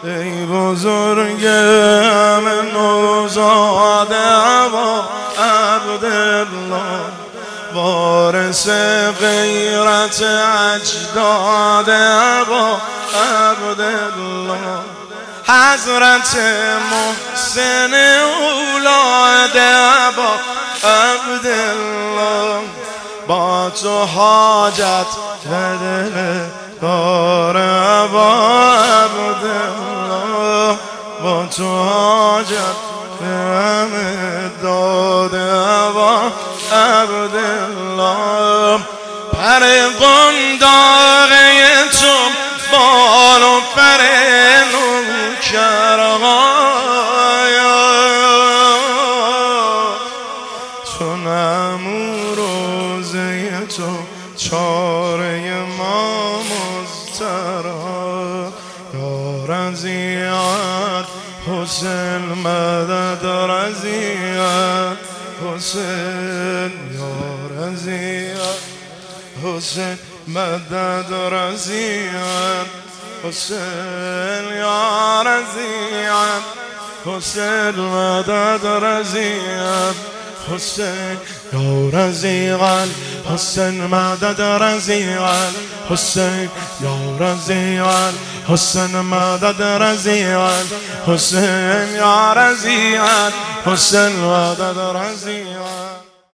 ای بزرگم نوزاد ابا عبدالله، وارث غیرت اجداد ابا عبدالله، حضرت محسن اولاد ابا عبدالله، با تو حاجت دل دار ابا عبدالله، با تو حاجت همه داد ابا عبدالله، پر قنداقه تو بال و پر نوکرها، چون امور روزه تو چاره ما مضطرا، یا رضیت حسین مدد رضیت حسین، یا رضیت حسین مدد رضیت حسین، یا رضیت حسین مدد رضیت حسین، یا رضیت حسین مدد رضیت حسین، یا رضیت حسین مدد رضیت حسین، یا رضیت حسین مدد رضیت.